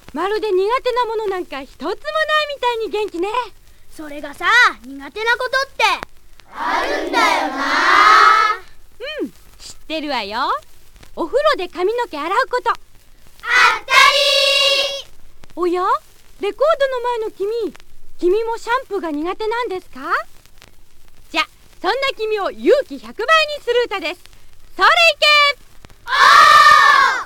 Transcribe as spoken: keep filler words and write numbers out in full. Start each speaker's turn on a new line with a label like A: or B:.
A: まるで苦手なものなんか一つもないみたいに元気ね。
B: それがさ、苦手なことって
C: あるんだよな。
A: うん、知ってるわよ。お風呂で髪の毛洗うこと。
C: あったり。
A: おや、レコードの前の君、君もシャンプーが苦手なんですか？じゃ、そんな君を勇気ひゃくばいにする歌です。それいけ！
C: おー！